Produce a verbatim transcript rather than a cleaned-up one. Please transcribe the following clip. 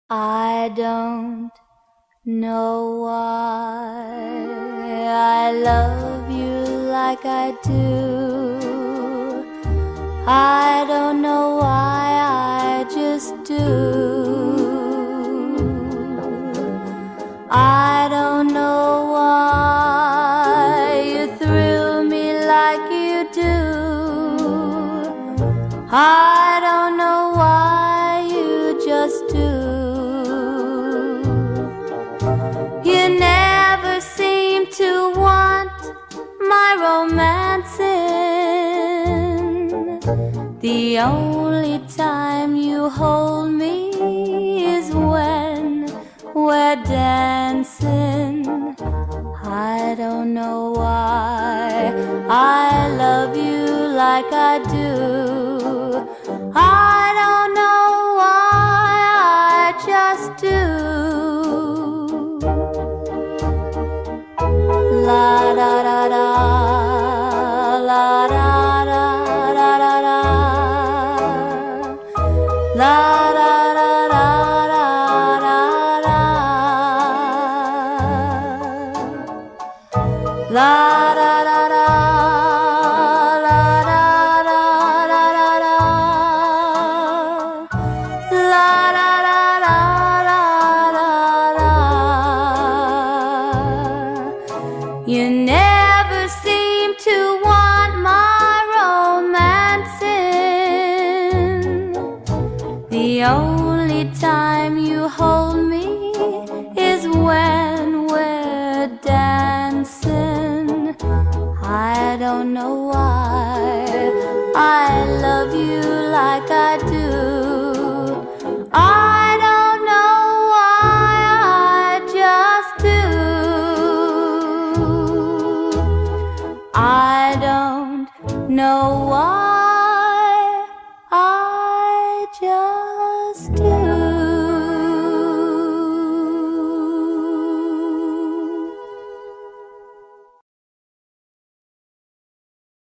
I don't know why I love you like I do. I don't know why, I just do. I don't know why you thrill me like you do. I don't know why, you just do. You never seem to want my romancing. The only time you hold me is when we're dancing. I don't know why I love you like I do. I don't know why, I just do. La da da da, la da da da da da, la da da da da da da, la da da da, la da da da da da, la da da da da da. You never seem to want my romancing. The only time you hold me is when we're dancing. I don't know why I love you like I do. I don't know why, I just do. I don't know why